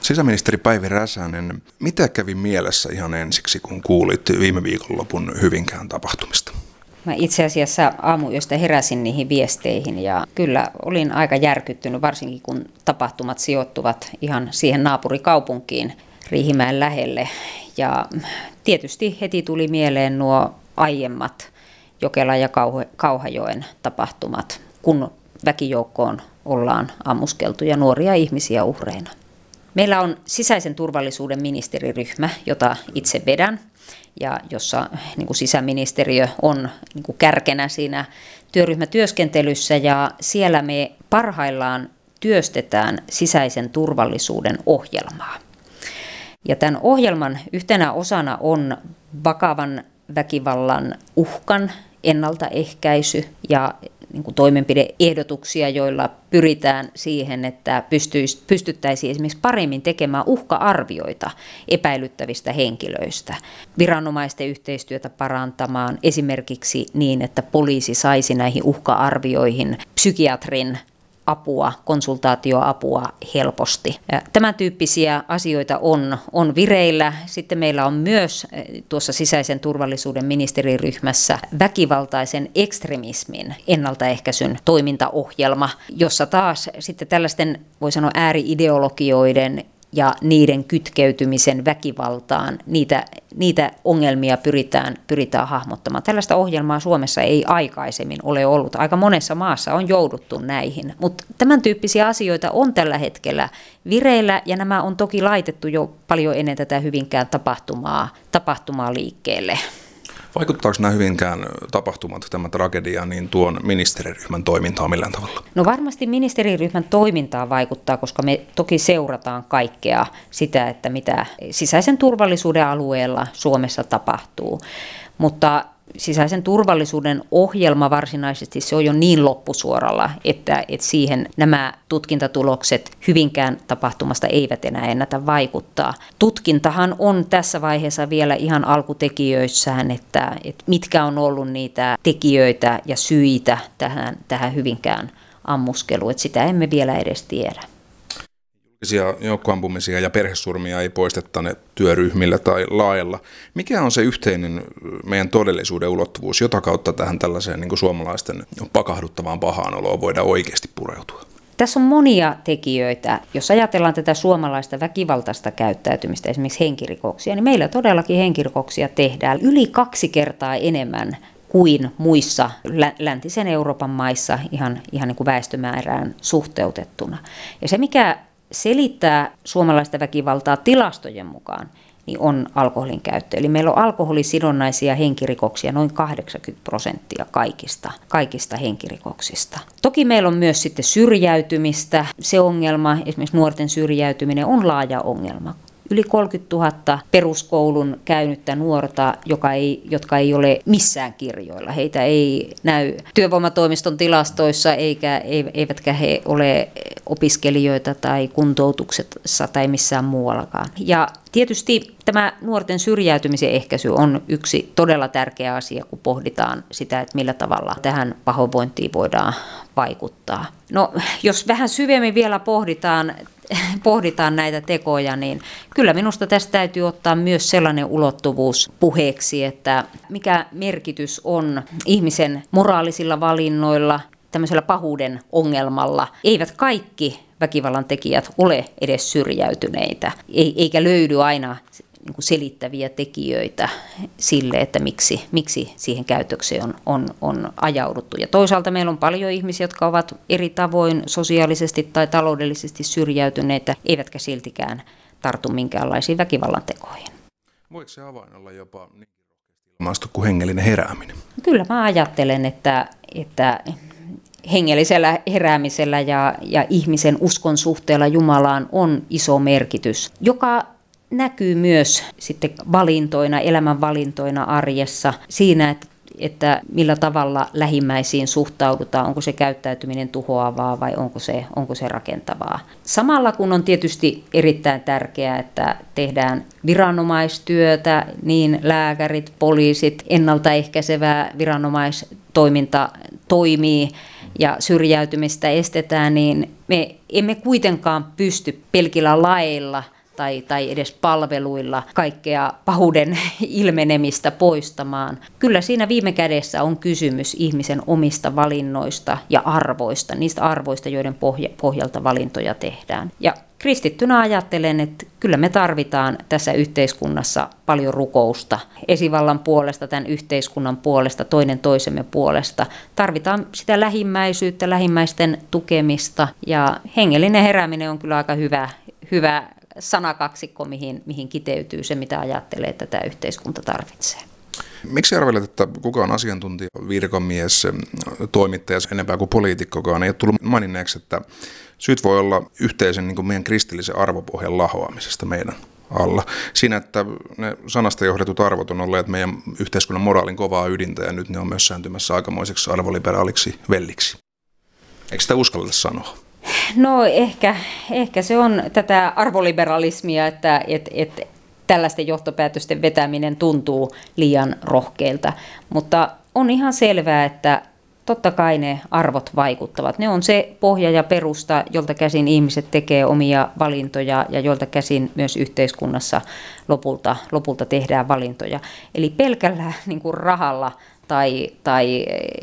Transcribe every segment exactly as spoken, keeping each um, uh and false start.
Sisäministeri Päivi Räsänen, mitä kävi mielessä ihan ensiksi, kun kuulit viime viikonlopun Hyvinkään tapahtumista? Mä itse asiassa aamuyöstä heräsin niihin viesteihin ja kyllä olin aika järkyttynyt, varsinkin kun tapahtumat sijoittuvat ihan siihen naapurikaupunkiin Riihimäen lähelle. Ja tietysti heti tuli mieleen nuo aiemmat Jokelan ja Kauhajoen tapahtumat, kun väkijoukkoon ollaan ammuskeltu ja nuoria ihmisiä uhreina. Meillä on sisäisen turvallisuuden ministeriryhmä, jota itse vedän, ja jossa niin kuin sisäministeriö on niin kuin kärkenä siinä työryhmätyöskentelyssä, ja siellä me parhaillaan työstetään sisäisen turvallisuuden ohjelmaa. Ja tämän ohjelman yhtenä osana on vakavan väkivallan uhkan ennaltaehkäisy ja niin kuin toimenpide-ehdotuksia, joilla pyritään siihen, että pystyttäisiin esimerkiksi paremmin tekemään uhka-arvioita epäilyttävistä henkilöistä, viranomaisten yhteistyötä parantamaan esimerkiksi niin, että poliisi saisi näihin uhka-arvioihin psykiatrin apua, konsultaatioapua helposti. Tämän tyyppisiä asioita on, on vireillä. Sitten meillä on myös tuossa sisäisen turvallisuuden ministeriryhmässä väkivaltaisen ekstremismin ennaltaehkäisyn toimintaohjelma, jossa taas sitten tällaisten, voi sanoa, ääri-ideologioiden ja niiden kytkeytymisen väkivaltaan, niitä, niitä ongelmia pyritään, pyritään hahmottamaan. Tällaista ohjelmaa Suomessa ei aikaisemmin ole ollut. Aika monessa maassa on jouduttu näihin, mutta tämän tyyppisiä asioita on tällä hetkellä vireillä, ja nämä on toki laitettu jo paljon ennen tätä Hyvinkään tapahtumaa, tapahtumaa liikkeelle. Vaikuttaako nämä Hyvinkään tapahtumat, tämä tragedia, niin tuon ministeriryhmän toimintaan millään tavalla? No varmasti ministeriryhmän toimintaan vaikuttaa, koska me toki seurataan kaikkea sitä, että mitä sisäisen turvallisuuden alueella Suomessa tapahtuu. Mutta sisäisen turvallisuuden ohjelma varsinaisesti se on jo niin loppusuoralla, että, että siihen nämä tutkintatulokset Hyvinkään tapahtumasta eivät enää ennätä vaikuttaa. Tutkintahan on tässä vaiheessa vielä ihan alkutekijöissään, että, että mitkä on ollut niitä tekijöitä ja syitä tähän, tähän Hyvinkään ammuskeluun, että sitä emme vielä edes tiedä. Joukkoampumisia ja perhesurmia ei poistettane työryhmillä tai laajalla. Mikä on se yhteinen meidän todellisuuden ulottuvuus, jota kautta tähän tällaiseen niin kuin suomalaisten pakahduttavaan pahaan oloon voidaan oikeasti pureutua? Tässä on monia tekijöitä. Jos ajatellaan tätä suomalaista väkivaltaista käyttäytymistä, esimerkiksi henkirikoksia, niin meillä todellakin henkirikoksia tehdään yli kaksi kertaa enemmän kuin muissa läntisen Euroopan maissa ihan, ihan niin kuin väestömäärään suhteutettuna. Ja se, mikä selittää suomalaista väkivaltaa tilastojen mukaan, niin on alkoholin käyttö. Eli meillä on alkoholisidonnaisia henkirikoksia noin kahdeksankymmentä prosenttia kaikista, kaikista henkirikoksista. Toki meillä on myös sitten syrjäytymistä. Se ongelma, esimerkiksi nuorten syrjäytyminen, on laaja ongelma. Yli kolmekymmentätuhatta peruskoulun käynyttä nuorta, joka ei, jotka ei ole missään kirjoilla. Heitä ei näy työvoimatoimiston tilastoissa, eikä, eivätkä he ole opiskelijoita tai kuntoutuksessa tai missään muuallakaan. Ja tietysti tämä nuorten syrjäytymisen ehkäisy on yksi todella tärkeä asia, kun pohditaan sitä, että millä tavalla tähän pahoinvointiin voidaan vaikuttaa. No, jos vähän syvemmin vielä pohditaan, pohditaan näitä tekoja, niin kyllä minusta tästä täytyy ottaa myös sellainen ulottuvuus puheeksi, että mikä merkitys on ihmisen moraalisilla valinnoilla, tämmöisellä pahuuden ongelmalla. Eivät kaikki väkivallan tekijät ole edes syrjäytyneitä, eikä löydy aina niin kuin selittäviä tekijöitä sille, että miksi, miksi siihen käytökseen on, on, on ajauduttu. Ja toisaalta meillä on paljon ihmisiä, jotka ovat eri tavoin sosiaalisesti tai taloudellisesti syrjäytyneitä, eivätkä siltikään tartu minkäänlaisiin väkivallan tekoihin. Voiko se avain olla jopa niin ilmaistu kuin hengellinen herääminen? Kyllä mä ajattelen, että, että hengellisellä heräämisellä ja, ja ihmisen uskon suhteella Jumalaan on iso merkitys, joka näkyy myös sitten valintoina, elämän valintoina arjessa siinä, että, että millä tavalla lähimmäisiin suhtaudutaan, onko se käyttäytyminen tuhoavaa vai onko se, onko se rakentavaa. Samalla kun on tietysti erittäin tärkeää, että tehdään viranomaistyötä, niin lääkärit, poliisit, ennaltaehkäisevää viranomaistoiminta toimii ja syrjäytymistä estetään, niin me emme kuitenkaan pysty pelkillä laeilla tai, tai edes palveluilla kaikkea pahuuden ilmenemistä poistamaan. Kyllä siinä viime kädessä on kysymys ihmisen omista valinnoista ja arvoista, niistä arvoista, joiden pohja, pohjalta valintoja tehdään. Ja kristittynä ajattelen, että kyllä me tarvitaan tässä yhteiskunnassa paljon rukousta esivallan puolesta, tämän yhteiskunnan puolesta, toinen toisemme puolesta. Tarvitaan sitä lähimmäisyyttä, lähimmäisten tukemista ja hengellinen herääminen on kyllä aika hyvä, hyvä sanakaksikko, mihin, mihin kiteytyy se, mitä ajattelee, että tämä yhteiskunta tarvitsee. Miksi arvelet, että kukaan asiantuntija, virkamies, toimittaja enempää kuin poliitikkokaan ei ole tullut maininneeksi, että syyt voi olla yhteisen niin kuin meidän kristillisen arvopohjan lahoamisesta meidän alla. Siinä, että ne sanasta johdetut arvot on olleet meidän yhteiskunnan moraalin kovaa ydintä ja nyt ne on myös sääntymässä aikamoiseksi arvoliberaaliksi velliksi. Eikö sitä uskalleta sanoa? No ehkä, ehkä se on tätä arvoliberalismia, että et, et, tällaisten johtopäätösten vetäminen tuntuu liian rohkeilta, mutta on ihan selvää, että totta kai ne arvot vaikuttavat. Ne on se pohja ja perusta, jolta käsin ihmiset tekee omia valintoja ja jolta käsin myös yhteiskunnassa lopulta, lopulta tehdään valintoja. Eli pelkällä niin kuin rahalla tai, tai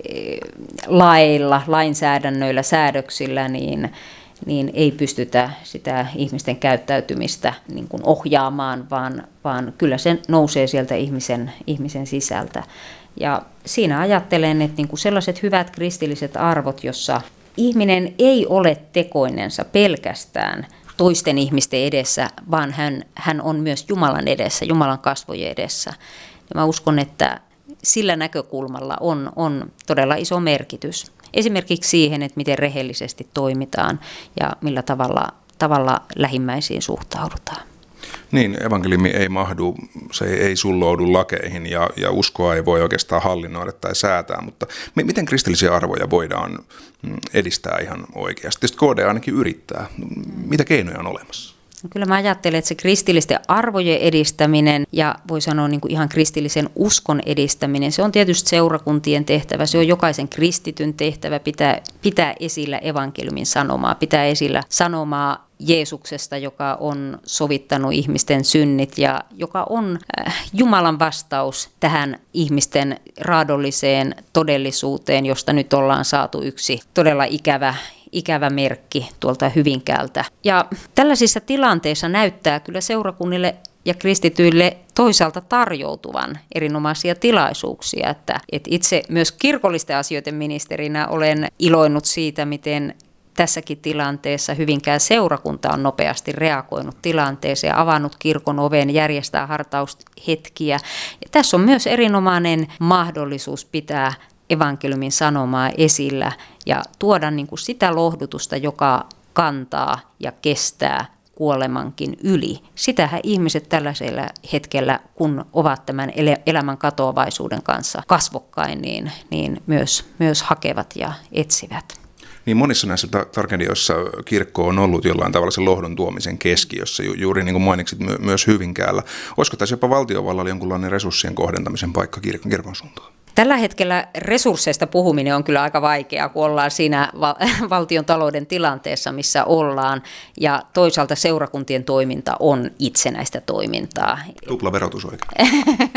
laeilla, lainsäädännöillä, säädöksillä, niin niin ei pystytä sitä ihmisten käyttäytymistä niin kuin ohjaamaan, vaan, vaan kyllä se nousee sieltä ihmisen, ihmisen sisältä. Ja siinä ajattelen, että niin kuin sellaiset hyvät kristilliset arvot, jossa ihminen ei ole tekoinensa pelkästään toisten ihmisten edessä, vaan hän, hän on myös Jumalan edessä, Jumalan kasvojen edessä. Ja mä uskon, että sillä näkökulmalla on, on todella iso merkitys. Esimerkiksi siihen, että miten rehellisesti toimitaan ja millä tavalla, tavalla lähimmäisiin suhtaudutaan. Niin, evankeliumi ei mahdu, se ei sulloudu lakeihin ja, ja uskoa ei voi oikeastaan hallinnoida tai säätää, mutta m- miten kristillisiä arvoja voidaan edistää ihan oikeasti? Tietysti K D ainakin yrittää. Mitä keinoja on olemassa? Kyllä mä ajattelen, että se kristillisten arvojen edistäminen ja voi sanoa niin kuin ihan kristillisen uskon edistäminen, se on tietysti seurakuntien tehtävä, se on jokaisen kristityn tehtävä pitää, pitää esillä evankeliumin sanomaa, pitää esillä sanomaa Jeesuksesta, joka on sovittanut ihmisten synnit ja joka on Jumalan vastaus tähän ihmisten raadolliseen todellisuuteen, josta nyt ollaan saatu yksi todella ikävä ikävä merkki tuolta Hyvinkäältä. Ja tällaisissa tilanteissa näyttää kyllä seurakunnille ja kristityille toisaalta tarjoutuvan erinomaisia tilaisuuksia, että, että itse myös kirkollisten asioiden ministerinä olen iloinnut siitä, miten tässäkin tilanteessa Hyvinkään seurakunta on nopeasti reagoinut tilanteeseen, avannut kirkon oven, järjestää hartaushetkiä. Ja tässä on myös erinomainen mahdollisuus pitää evankeliumin sanomaa esillä ja tuoda niin kuin sitä lohdutusta, joka kantaa ja kestää kuolemankin yli. Sitähän ihmiset tällaisella hetkellä, kun ovat tämän elämän katoavaisuuden kanssa kasvokkain, niin, niin myös, myös hakevat ja etsivät. Niin monissa näissä tragedioissa kirkko on ollut jollain tavalla sen lohdun tuomisen keskiössä, ju- juuri niin kuin mainitsit my- myös Hyvinkäällä. Olisiko tässä jopa valtiovallalla jonkunlainen resurssien kohdentamisen paikka kir- kirkon suuntaan? Tällä hetkellä resursseista puhuminen on kyllä aika vaikeaa, kun ollaan siinä val- valtion talouden tilanteessa, missä ollaan, ja toisaalta seurakuntien toiminta on itsenäistä toimintaa. Tupla verotus oikein.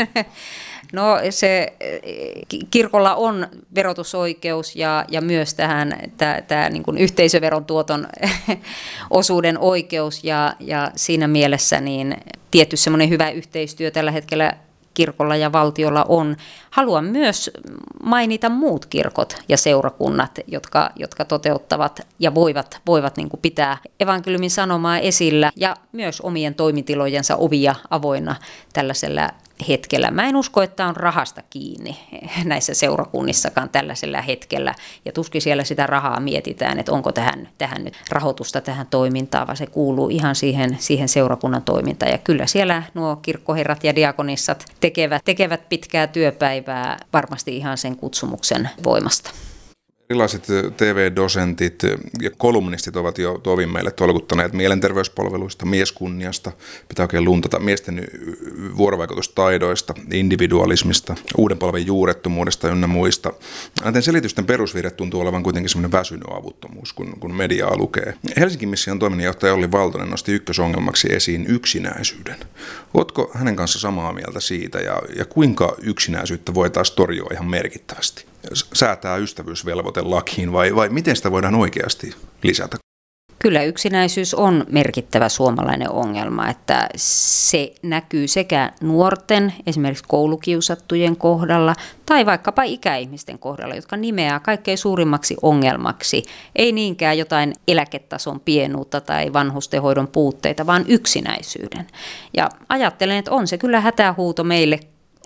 No se kirkolla on verotusoikeus ja, ja myös tähän tämä niin kuin yhteisöveron tuoton osuuden oikeus ja, ja siinä mielessä niin tietty semmoinen hyvä yhteistyö tällä hetkellä kirkolla ja valtiolla on. Haluan myös mainita muut kirkot ja seurakunnat, jotka, jotka toteuttavat ja voivat, voivat niin kuin pitää evankeliumin sanomaa esillä ja myös omien toimitilojensa ovia avoinna tällaisella hetkellä. Mä en usko, että on rahasta kiinni näissä seurakunnissakaan tällaisella hetkellä. Ja tuskin siellä sitä rahaa mietitään, että onko tähän, tähän nyt rahoitusta tähän toimintaan, vaan se kuuluu ihan siihen, siihen seurakunnan toimintaan. Ja kyllä siellä nuo kirkkoherrat ja diakonissat tekevät, tekevät pitkää työpäivää varmasti ihan sen kutsumuksen voimasta. Erilaiset T V-dosentit ja kolumnistit ovat jo tovin meille tolkuttaneet mielenterveyspalveluista, mieskunniasta, pitää oikein luntata miesten vuorovaikutustaidoista, individualismista, uuden polven juurettomuudesta ynnä muista. Näiden selitysten perusvirre tuntuu olevan kuitenkin semmoinen väsynyt avuttomuus, kun, kun mediaa lukee. Helsingin mission toiminnanjohtaja Olli Valtonen nosti ykkösongelmaksi esiin yksinäisyyden. Ootko hänen kanssa samaa mieltä siitä ja, ja kuinka yksinäisyyttä voitaisiin torjua ihan merkittävästi? Säätää ystävyysvelvoite lakiin vai, vai miten sitä voidaan oikeasti lisätä? Kyllä yksinäisyys on merkittävä suomalainen ongelma, että se näkyy sekä nuorten, esimerkiksi koulukiusattujen kohdalla, tai vaikkapa ikäihmisten kohdalla, jotka nimeää kaikkein suurimmaksi ongelmaksi. Ei niinkään jotain eläketason pienuutta tai vanhustenhoidon puutteita, vaan yksinäisyyden. Ja ajattelen, että on se kyllä hätähuuto meille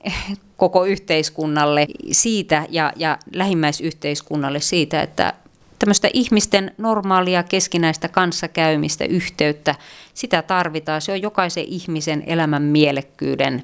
koko yhteiskunnalle siitä ja, ja lähimmäisyhteiskunnalle siitä, että tämmöistä ihmisten normaalia keskinäistä kanssakäymistä, yhteyttä, sitä tarvitaan. Se on jokaisen ihmisen elämän mielekkyyden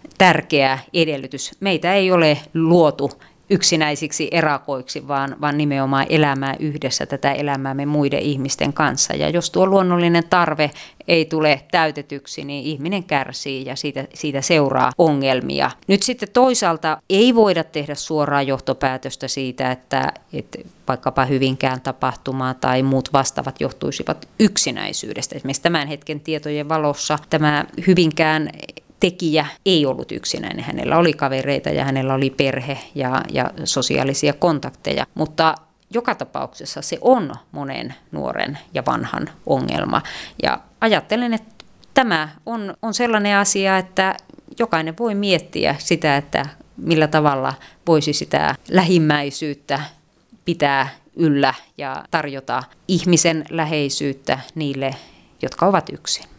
tärkeä edellytys. Meitä ei ole luotu yksinäisiksi erakoiksi, vaan, vaan nimenomaan elämää yhdessä tätä elämäämme muiden ihmisten kanssa. Ja jos tuo luonnollinen tarve ei tule täytetyksi, niin ihminen kärsii ja siitä, siitä seuraa ongelmia. Nyt sitten toisaalta ei voida tehdä suoraa johtopäätöstä siitä, että, että vaikkapa Hyvinkään tapahtuma tai muut vastaavat johtuisivat yksinäisyydestä. Esimerkiksi tämän hetken tietojen valossa tämä Hyvinkään tekijä ei ollut yksinäinen. Hänellä oli kavereita ja hänellä oli perhe ja, ja sosiaalisia kontakteja, mutta joka tapauksessa se on monen nuoren ja vanhan ongelma. Ja ajattelen, että tämä on, on sellainen asia, että jokainen voi miettiä sitä, että millä tavalla voisi sitä lähimmäisyyttä pitää yllä ja tarjota ihmisen läheisyyttä niille, jotka ovat yksin.